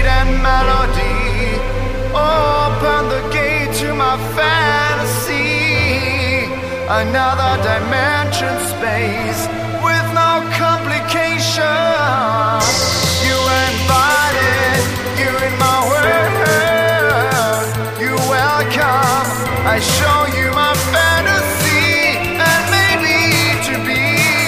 and melody. Open the gate to my fantasy. Another dimension, space with no complication. You invited, you're in my world. You're welcome. I show you my fantasy, and maybe to be.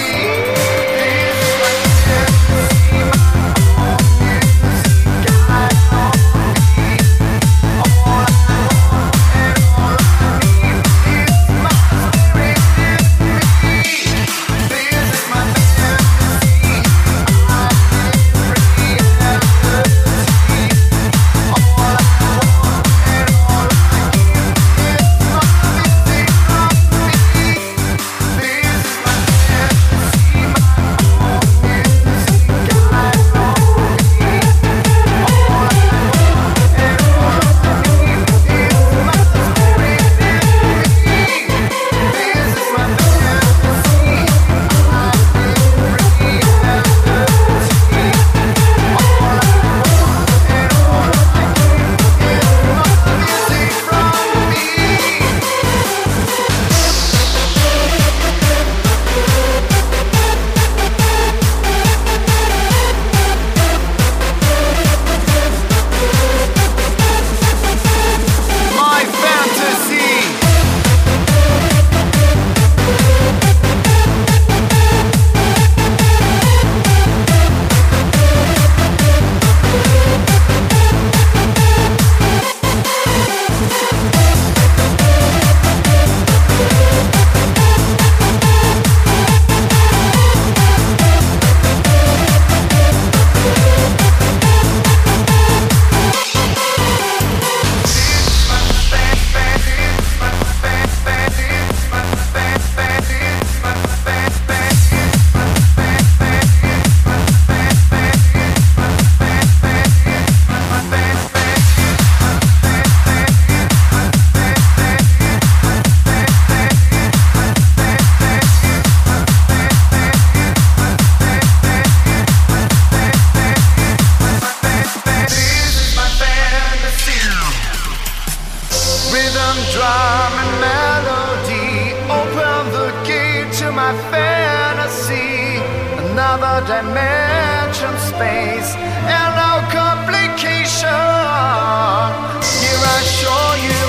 Rhythm, drum, and melody. Open the gate to my fantasy. Another dimension, space, and no complication. Here I show you